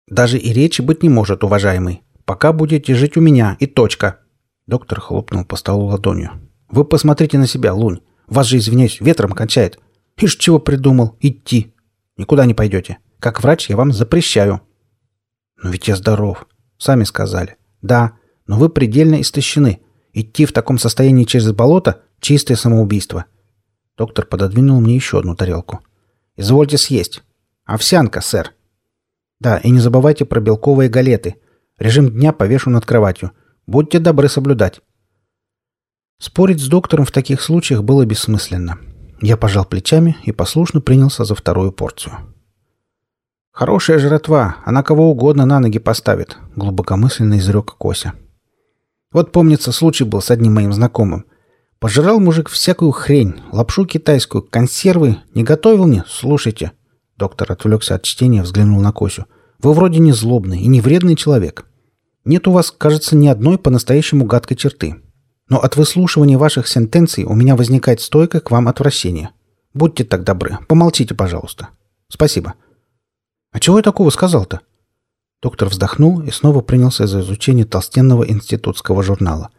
Даже и речи быть не может, уважаемый. Пока будете жить у меня, и точка. Доктор хлопнул по столу ладонью. Вы посмотрите на себя, Лунь. Вас же, извиняюсь, ветром кончает. Ишь, чего придумал? Идти. Никуда не пойдете. Как врач я вам запрещаю. Но ведь я здоров. Сами сказали. Да, но вы предельно истощены. Идти в таком состоянии через болото – чистое самоубийство. Доктор пододвинул мне еще одну тарелку. Извольте съесть. Овсянка, сэр. Да, и не забывайте про белковые галеты. Режим дня повешу над кроватью. Будьте добры соблюдать. Спорить с доктором в таких случаях было бессмысленно. Я пожал плечами и послушно принялся за вторую порцию. «Хорошая жратва, она кого угодно на ноги поставит», — глубокомысленно изрек Кося. «Вот, помнится, случай был с одним моим знакомым. Пожрал мужик всякую хрень, лапшу китайскую, консервы, не готовил ни? Слушайте». Доктор отвлекся от чтения, взглянул на Косю. «Вы вроде не злобный и не вредный человек. Нет у вас, кажется, ни одной по-настоящему гадкой черты. Но от выслушивания ваших сентенций у меня возникает стойкое к вам отвращение. Будьте так добры, помолчите, пожалуйста. Спасибо». «А чего я такого сказал-то?» Доктор вздохнул и снова принялся за изучение толстенного институтского журнала.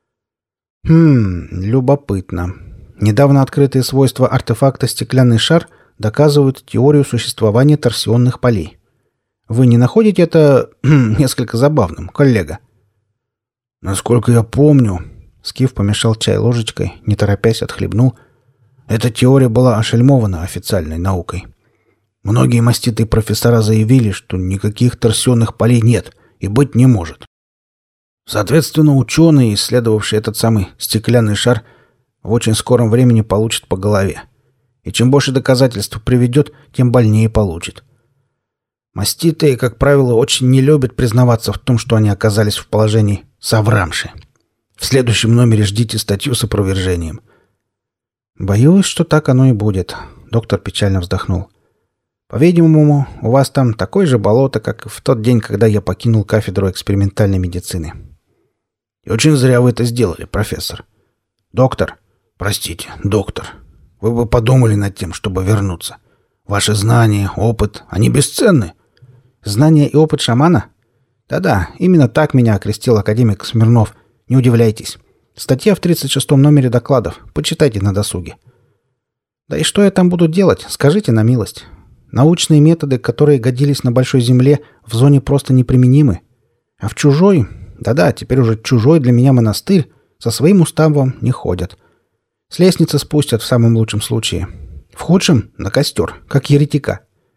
Любопытно. Недавно открытые свойства артефакта «Стеклянный шар» доказывают теорию существования торсионных полей. Вы не находите это несколько забавным, коллега?» «Насколько я помню...» Скиф помешал чай ложечкой, не торопясь отхлебнул. «Эта теория была ошельмована официальной наукой. Многие маститые профессора заявили, что никаких торсионных полей нет и быть не может. Соответственно, ученые, исследовавшие этот самый стеклянный шар, в очень скором времени получат по голове. И чем больше доказательств приведет, тем больнее получит. Маститые, как правило, очень не любят признаваться в том, что они оказались в положении соврамши. В следующем номере ждите статью с опровержением». «Боюсь, что так оно и будет», — доктор печально вздохнул. «По-видимому, у вас там такое же болото, как в тот день, когда я покинул кафедру экспериментальной медицины». «И очень зря вы это сделали, профессор». «Доктор». «Простите, доктор. Вы бы подумали над тем, чтобы вернуться. Ваши знания, опыт, они бесценны». «Знания и опыт шамана?» «Да-да, именно так меня окрестил академик Смирнов. Не удивляйтесь. Статья в 36-м номере докладов. Почитайте на досуге». «Да и что я там буду делать? Скажите на милость. Научные методы, которые годились на Большой Земле, в зоне просто неприменимы. А в чужой, да-да, теперь уже чужой для меня монастырь, со своим уставом не ходят. С лестницы спустят в самом лучшем случае. В худшем — на костер, как еретика.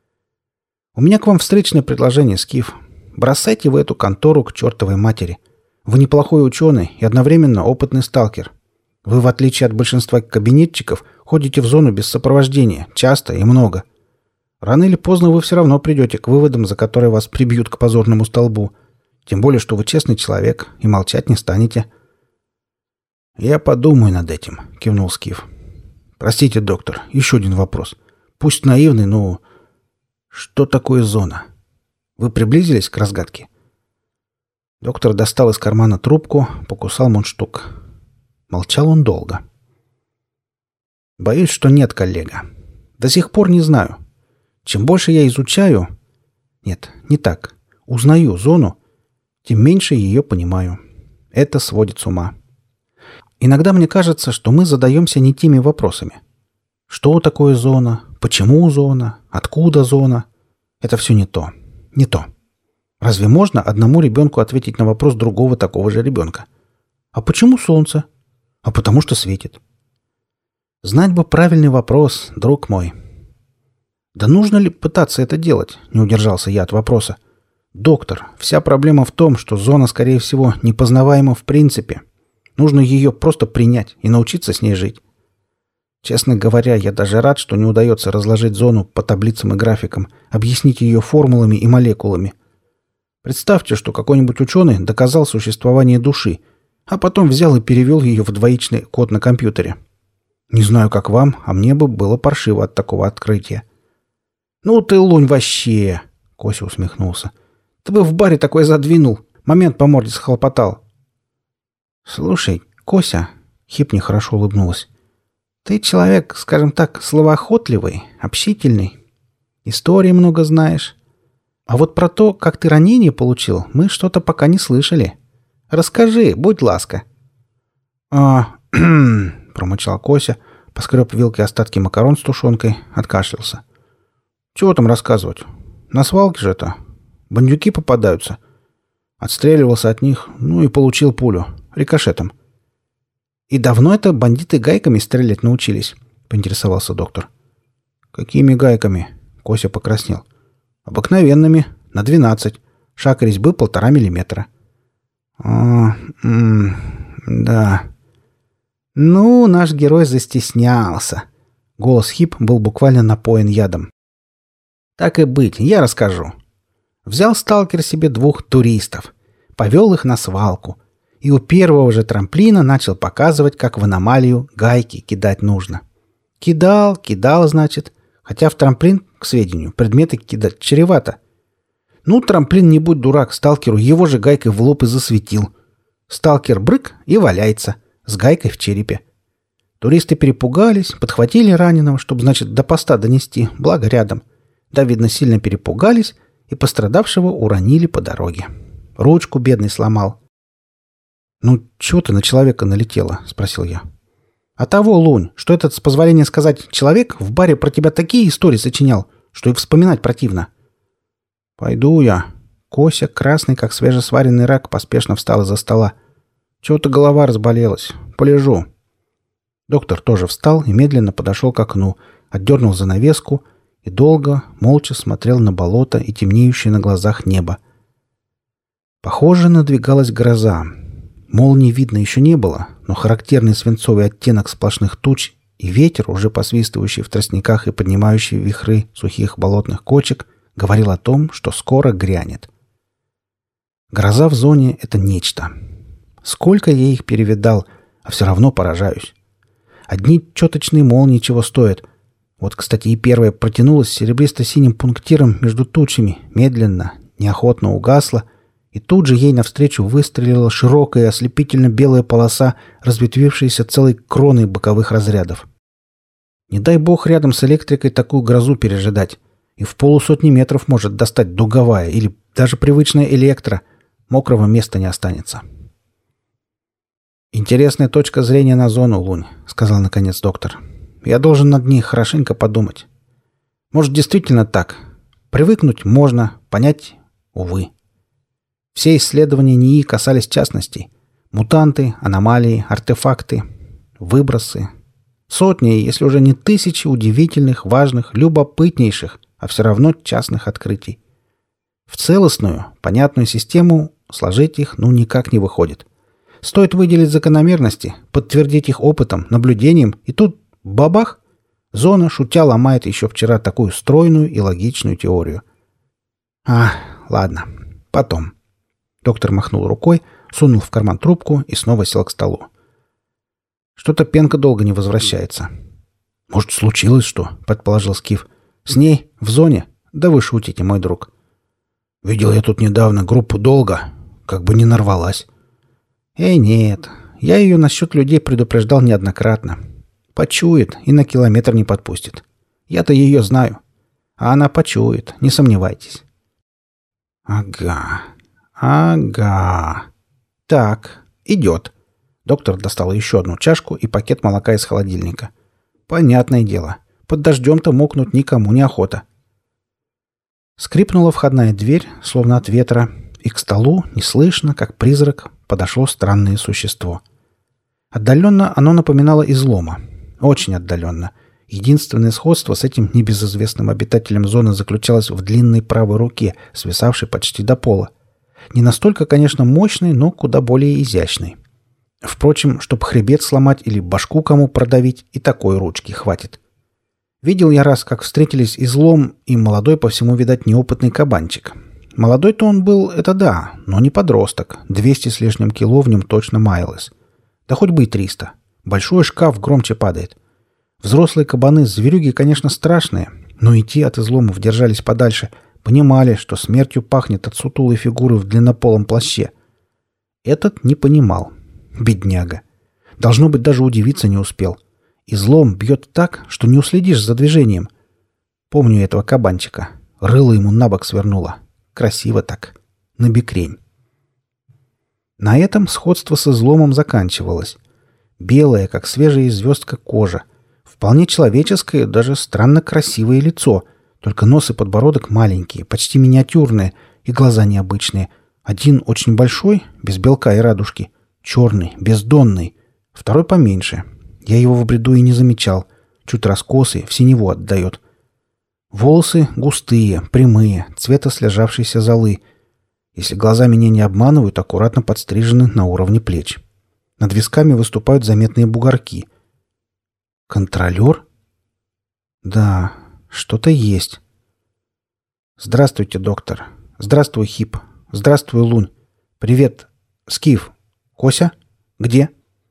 У меня к вам встречное предложение, Скиф. Бросайте вы эту контору к чертовой матери. Вы неплохой ученый и одновременно опытный сталкер. Вы, в отличие от большинства кабинетчиков, ходите в зону без сопровождения, часто и много. Рано или поздно вы все равно придете к выводам, за которые вас прибьют к позорному столбу. Тем более, что вы честный человек и молчать не станете». «Я подумаю над этим», — кивнул Скиф. «Простите, доктор, еще один вопрос. Пусть наивный, но... Что такое зона? Вы приблизились к разгадке?» Доктор достал из кармана трубку, покусал мундштук. Молчал он долго. «Боюсь, что нет, коллега. До сих пор не знаю. Чем больше я изучаю... Нет, не так. Узнаю зону, тем меньше ее понимаю. Это сводит с ума. Иногда мне кажется, что мы задаемся не теми вопросами. Что такое зона? Почему зона? Откуда зона? Это все не то. Не то. Разве можно одному ребенку ответить на вопрос другого такого же ребенка? А почему солнце? А потому что светит. Знать бы правильный вопрос, друг мой. Да нужно ли пытаться это делать? Не удержался я от вопроса. Доктор, вся проблема в том, что зона, скорее всего, непознаваема в принципе. Нужно ее просто принять и научиться с ней жить. Честно говоря, я даже рад, что не удается разложить зону по таблицам и графикам, объяснить ее формулами и молекулами. Представьте, что какой-нибудь ученый доказал существование души, а потом взял и перевел ее в двоичный код на компьютере. Не знаю, как вам, а мне бы было паршиво от такого открытия. «Ну ты, Лунь, вообще!» — Кося усмехнулся. «Ты бы в баре такой задвинул, момент по морде схлопотал». «Слушай, Кося», — Хип нехорошо улыбнулась, — «ты человек, скажем так, словоохотливый, общительный. Истории много знаешь. А вот про то, как ты ранение получил, мы что-то пока не слышали. Расскажи, будь ласка». Промычал Кося, поскреб вилкой остатки макарон с тушенкой, откашлялся. «Чего там рассказывать? На свалке же это. Бандюки попадаются. Отстреливался от них, ну и получил пулю. Рикошетом». «И давно это бандиты гайками стрелять научились?» — поинтересовался доктор. «Какими гайками?» — Кося покраснел. «Обыкновенными, на 12. Шаг резьбы 1,5 миллиметра». Да. Ну, наш герой застеснялся. Голос Хип был буквально напоен ядом. «Так и быть, я расскажу. Взял сталкер себе 2 туристов, повел их на свалку, и у первого же трамплина начал показывать, как в аномалию гайки кидать нужно. Кидал, значит, хотя в трамплин, к сведению, предметы кидать чревато. Ну, трамплин, не будь дурак, сталкеру его же гайкой в лоб и засветил. Сталкер брык и валяется, с гайкой в черепе. Туристы перепугались, подхватили раненого, чтобы, значит, до поста донести, благо рядом. Да, видно, сильно перепугались, и пострадавшего уронили по дороге. Ручку бедный сломал. «Ну, чего ты на человека налетела?» — спросил я. «А того, Лунь, что этот, с позволения сказать, человек в баре про тебя такие истории сочинял, что и вспоминать противно». «Пойду я». Кося, красный, как свежесваренный рак, поспешно встал из-за стола. «Чего-то голова разболелась. Полежу». Доктор тоже встал и медленно подошел к окну, отдернул занавеску и долго, молча смотрел на болото и темнеющее на глазах небо. Похоже, надвигалась гроза. Молнии видно еще не было, но характерный свинцовый оттенок сплошных туч и ветер, уже посвистывающий в тростниках и поднимающий вихры сухих болотных кочек, говорил о том, что скоро грянет. Гроза в зоне — это нечто. Сколько я их перевидал, а все равно поражаюсь. Одни чёточные молнии чего стоят. Вот, кстати, и первая протянулась серебристо-синим пунктиром между тучами, медленно, неохотно угасла, и тут же ей навстречу выстрелила широкая ослепительно-белая полоса, разветвившаяся целой кроной боковых разрядов. Не дай бог рядом с электрикой такую грозу пережидать. И в 100 метров может достать дуговая или даже привычная электро. Мокрого места не останется. «Интересная точка зрения на зону, Лунь», — сказал наконец доктор. «Я должен над ней хорошенько подумать. Может, действительно так. Привыкнуть можно, понять — увы. Все исследования НИИ касались частностей. Мутанты, аномалии, артефакты, выбросы. Сотни, если уже не тысячи удивительных, важных, любопытнейших, а все равно частных открытий. В целостную, понятную систему сложить их никак не выходит. Стоит выделить закономерности, подтвердить их опытом, наблюдением, и тут бабах! Зона, шутя, ломает еще вчера такую стройную и логичную теорию. Ладно, потом. Доктор махнул рукой, сунул в карман трубку и снова сел к столу. Что-то Пенка долго не возвращается. «Может, случилось что?» — предположил Скиф. «С ней? В зоне? Да вы шутите, мой друг». «Видел я тут недавно группу долго. Как бы не нарвалась». Нет. Я ее насчет людей предупреждал неоднократно. Почует и на километр не подпустит. Я-то ее знаю. А она почует, не сомневайтесь». Ага. Так, идет. Доктор достал еще одну чашку и пакет молока из холодильника. Понятное дело. Под дождем-то мокнуть никому не охота. Скрипнула входная дверь, словно от ветра, и к столу, неслышно, как призрак, подошло странное существо. Отдаленно оно напоминало излома. Очень отдаленно. Единственное сходство с этим небезызвестным обитателем зоны заключалось в длинной правой руке, свисавшей почти до пола. Не настолько, конечно, мощной, но куда более изящной. Впрочем, чтоб хребет сломать или башку кому продавить, и такой ручки хватит. Видел я раз, как встретились излом и молодой, по всему, видать, неопытный кабанчик. Молодой-то он был, это да, но не подросток. 200 с лишним кило в нем точно маялось. Да хоть бы и 300. Большой шкаф громче падает. Взрослые кабаны-зверюги, конечно, страшные, но и те от изломов держались подальше, понимали, что смертью пахнет от сутулой фигуры в длиннополом плаще. Этот не понимал. Бедняга. Должно быть, даже удивиться не успел. Излом бьет так, что не уследишь за движением. Помню этого кабанчика. Рыло ему на бок свернуло. красиво так. Набекрень. На этом сходство с изломом заканчивалось. Белая, как свежая звездка, кожа. Вполне человеческое, даже странно красивое лицо. Только нос и подбородок маленькие, почти миниатюрные, и глаза необычные. Один очень большой, без белка и радужки. Черный, бездонный. Второй поменьше. Я его в бреду и не замечал. Чуть раскосый, в синеву отдает. Волосы густые, прямые, цвета слежавшейся золы. Если глаза меня не обманывают, аккуратно подстрижены на уровне плеч. Над висками выступают заметные бугорки. Контролер? Да, что-то есть. Здравствуйте, доктор. Здравствуй, Хип. Здравствуй, Лунь. Привет, Скиф. Кося? Где?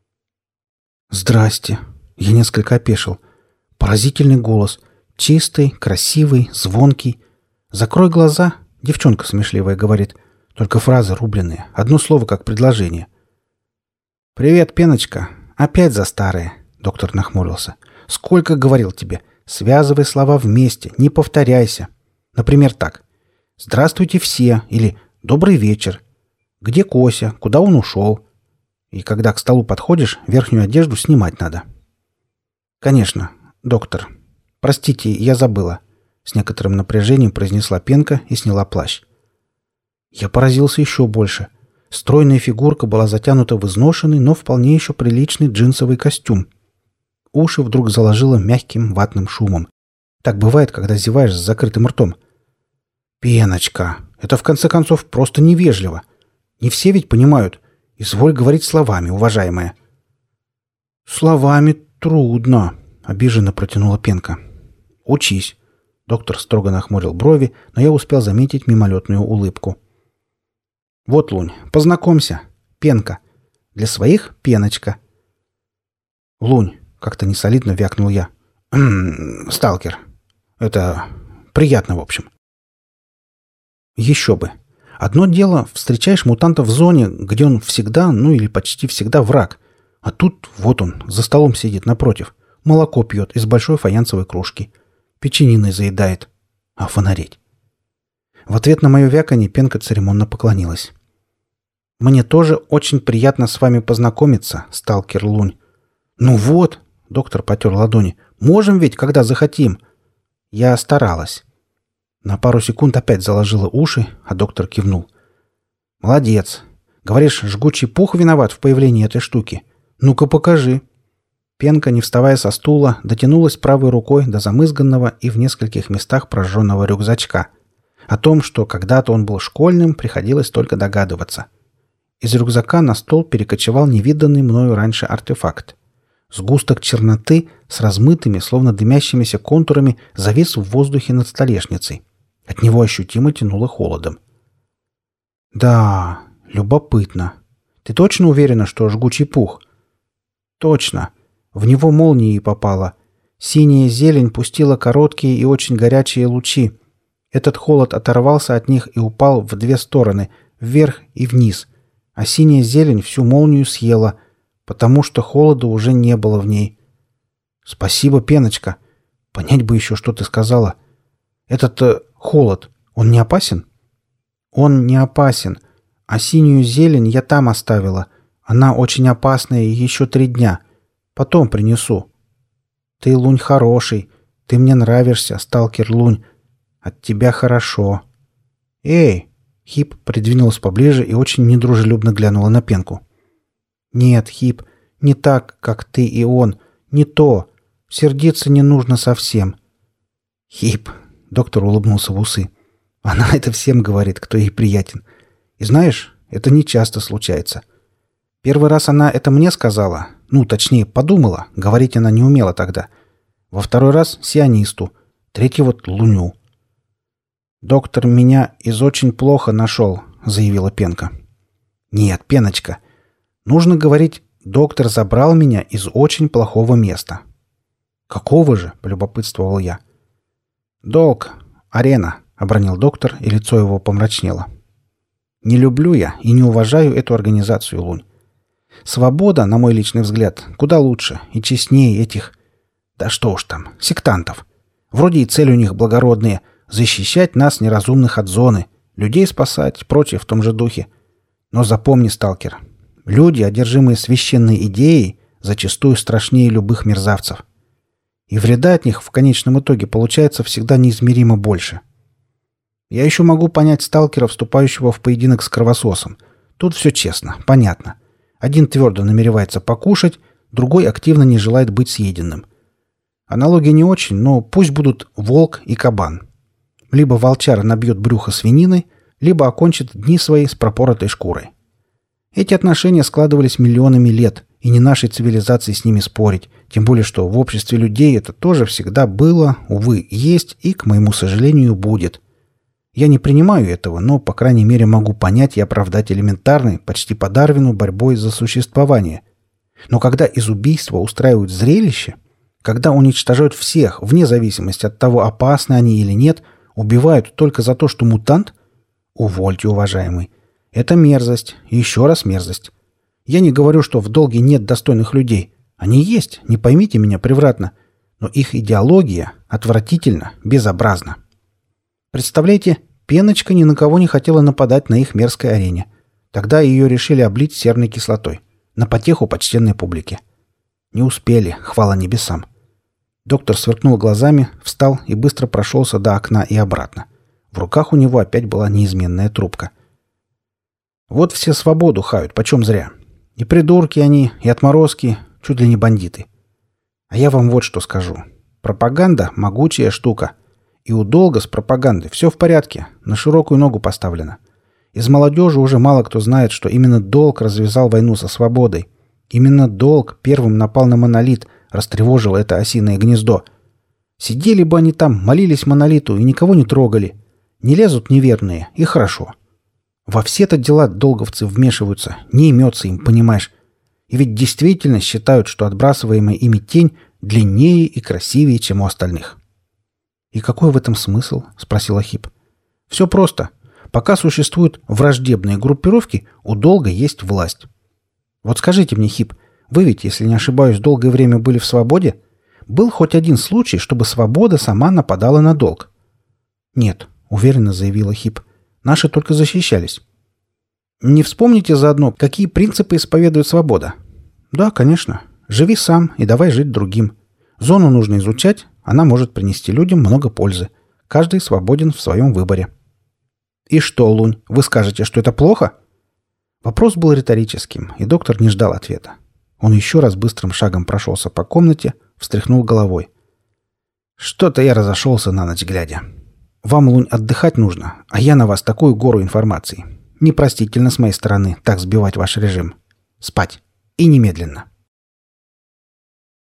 Здрасте. Я несколько опешил. Поразительный голос. Чистый, красивый, звонкий. Закрой глаза, девчонка смешливая говорит. Только фразы рубленые. Одно слово как предложение. «Привет, Пеночка. Опять за старое», — доктор нахмурился. «Сколько говорил тебе? Связывай слова вместе, не повторяйся. Например, так. «Здравствуйте все» или «Добрый вечер». «Где Кося? Куда он ушел?» И когда к столу подходишь, верхнюю одежду снимать надо. «Конечно, доктор. Простите, я забыла», — с некоторым напряжением произнесла Пенка и сняла плащ. Я поразился еще больше. Стройная фигурка была затянута в изношенный, но вполне еще приличный джинсовый костюм. Уши вдруг заложило мягким ватным шумом. Так бывает, когда зеваешь с закрытым ртом. «Пеночка, это в конце концов просто невежливо. Не все ведь понимают. Изволь говорить словами, уважаемая». «Словами трудно», — обиженно протянула Пенка. «Учись». Доктор строго нахмурил брови, но я успел заметить мимолетную улыбку. «Вот, Лунь, познакомься. Пенка. Для своих — Пеночка». «Лунь», — как-то несолидно вякнул я. «Сталкер. Это приятно, в общем». Еще бы. Одно дело, встречаешь мутанта в зоне, где он всегда, ну или почти всегда враг. А тут вот он, за столом сидит напротив. Молоко пьет из большой фаянсовой кружки. Печениной заедает. А фонареть? В ответ на мое вяканье Пенка церемонно поклонилась. «Мне тоже очень приятно с вами познакомиться, сталкер Лунь». «Ну вот», — доктор потер ладони, — «можем ведь, когда захотим». Я старалась. На пару секунд опять заложила уши, а доктор кивнул. «Молодец. Говоришь, жгучий пух виноват в появлении этой штуки? Ну-ка покажи». Пенка, не вставая со стула, дотянулась правой рукой до замызганного и в нескольких местах прожженного рюкзачка. О том, что когда-то он был школьным, приходилось только догадываться. Из рюкзака на стол перекочевал невиданный мною раньше артефакт. Сгусток черноты с размытыми, словно дымящимися контурами, завис в воздухе над столешницей. От него ощутимо тянуло холодом. «Да, любопытно. Ты точно уверена, что жгучий пух?» «Точно. В него молнией попало. Синяя зелень пустила короткие и очень горячие лучи. Этот холод оторвался от них и упал в две стороны, вверх и вниз. А синяя зелень всю молнию съела, потому что холода уже не было в ней. Спасибо, Пеночка. Понять бы еще, что ты сказала. Этот холод, он не опасен?» «Он не опасен. А синюю зелень я там оставила. Она очень опасная и еще 3 дня. Потом принесу. Ты, Лунь, хороший. Ты мне нравишься, сталкер Лунь. От тебя хорошо». «Эй!» — Хип придвинулась поближе и очень недружелюбно глянула на Пенку. «Нет, Хип, не так, как ты и он. Не то. Сердиться не нужно совсем». «Хип!» — доктор улыбнулся в усы. «Она это всем говорит, кто ей приятен. И знаешь, это не часто случается. Первый раз она это мне сказала. Ну, точнее, подумала. Говорить она не умела тогда. Во второй раз — сионисту. Третий вот — Луню». «Доктор меня из очень плохо нашел», — заявила Пенка. «Нет, Пеночка. Нужно говорить, доктор забрал меня из очень плохого места». «Какого же?» — полюбопытствовал я. «Долг. Арена», — обронил доктор, и лицо его помрачнело. «Не люблю я и не уважаю эту организацию, Лунь. Свобода, на мой личный взгляд, куда лучше и честнее этих... Да что уж там, сектантов. Вроде и цель у них благородная — защищать нас, неразумных, от зоны. людей спасать, прочее в том же духе. Но запомни, сталкер, люди, одержимые священной идеей, зачастую страшнее любых мерзавцев. И вреда от них в конечном итоге получается всегда неизмеримо больше. Я еще могу понять сталкера, вступающего в поединок с кровососом. Тут все честно, понятно. Один твердо намеревается покушать, другой активно не желает быть съеденным. Аналогия не очень, но пусть будут волк и кабан. Либо волчара набьет брюхо свининой, либо окончит дни свои с пропоротой шкурой. Эти отношения складывались миллионами лет, и не нашей цивилизации с ними спорить, тем более что в обществе людей это тоже всегда было, увы, есть и, к моему сожалению, будет. Я не принимаю этого, но, по крайней мере, могу понять и оправдать элементарной, почти по Дарвину, борьбой за существование. Но когда из убийства устраивают зрелище, когда уничтожают всех, вне зависимости от того, опасны они или нет, убивают только за то, что мутант? Увольте, уважаемый. Это мерзость. И еще раз мерзость. Я не говорю, что в долге нет достойных людей. Они есть, не поймите меня превратно. Но их идеология отвратительно, безобразна. Представляете, Пеночка ни на кого не хотела нападать на их мерзкой арене. Тогда ее решили облить серной кислотой. На потеху почтенной публике. Не успели, хвала небесам. Доктор сверкнул глазами, встал и быстро прошелся до окна и обратно. В руках у него опять была неизменная трубка. Вот все свободу хают, почем зря. И придурки они, и отморозки, чуть ли не бандиты. А я вам вот что скажу. Пропаганда – могучая штука. И у долга с пропагандой все в порядке, на широкую ногу поставлено. Из молодежи уже мало кто знает, что именно долг развязал войну со свободой. Именно долг первым напал на монолит, растревожил это осиное гнездо. Сидели бы они там, молились монолиту и никого не трогали. Не лезут неверные, и хорошо. Во все-то дела долговцы вмешиваются, не имется им, понимаешь. И ведь действительно считают, что отбрасываемая ими тень длиннее и красивее, чем у остальных. «И какой в этом смысл?» — спросил Ахип. «Все просто. Пока существуют враждебные группировки, у долга есть власть. Вот скажите мне, Хип, вы ведь, если не ошибаюсь, долгое время были в свободе? Был хоть один случай, чтобы свобода сама нападала на долг?» «Нет», — уверенно заявила Хип. «Наши только защищались». «Не вспомните заодно, какие принципы исповедует свобода?» «Да, конечно. Живи сам и давай жить другим. Зону нужно изучать, она может принести людям много пользы. Каждый свободен в своем выборе». «И что, Лунь, вы скажете, что это плохо?» Вопрос был риторическим, и доктор не ждал ответа. Он еще раз быстрым шагом прошелся по комнате, встряхнул головой. «Что-то я разошелся на ночь глядя. Вам, Лунь, отдыхать нужно, а я на вас такую гору информации. Непростительно с моей стороны так сбивать ваш режим. Спать. И немедленно».